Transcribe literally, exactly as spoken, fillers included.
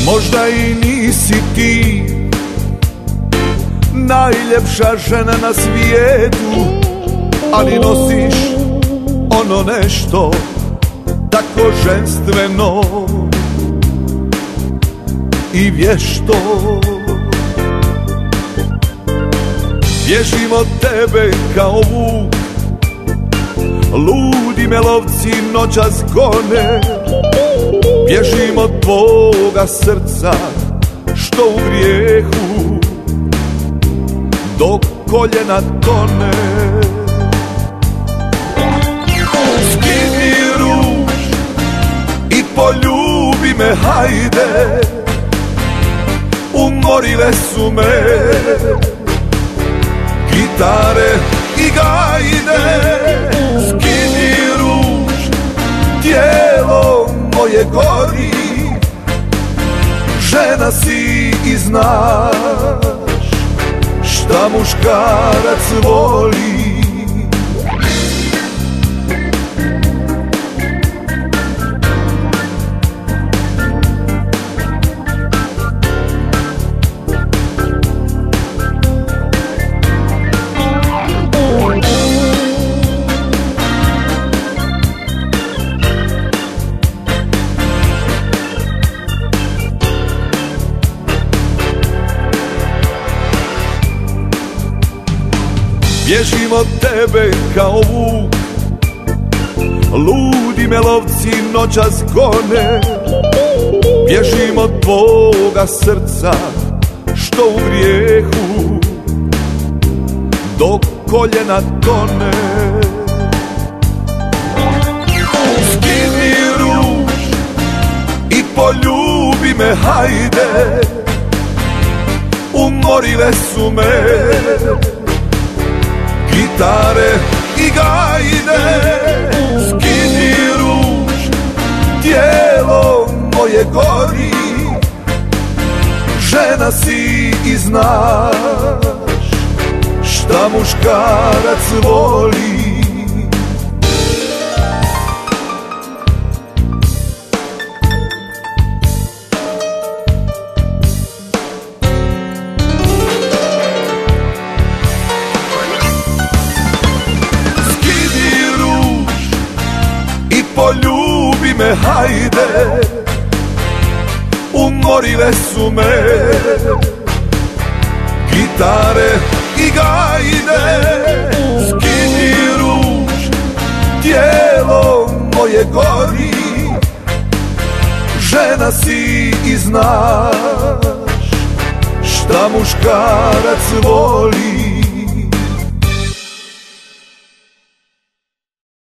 Možda i nisi ti najljepša žena na svijetu, ali nosiš ono nešto tako ženstveno i vješto. Bježim od tebe kao vuk, ludi me lovci noćas gone. Bježim od tvoga srca što u grijehu do koljena tone. Skini ruž i poljubi me, hajde, umorile su me gitare i gajde. Skini ruž, tijelo moje gori, žena si i znaš šta muškarac voli. Bježim od tebe kao vuk, ludi me lovci noćas gone. Bježim od tvoga srca što u grijehu do koljena tone. Skini ruž i poljubi me, hajde, umorile su me gitare i gajde. Skini ruž, tijelo moje gori, žena si i znaš šta muškarac voli. Poljubi me, hajde, umorile su me gitare i gajde. Skini ruž, tijelo moje gori, žena si i znaš šta muškarac voli.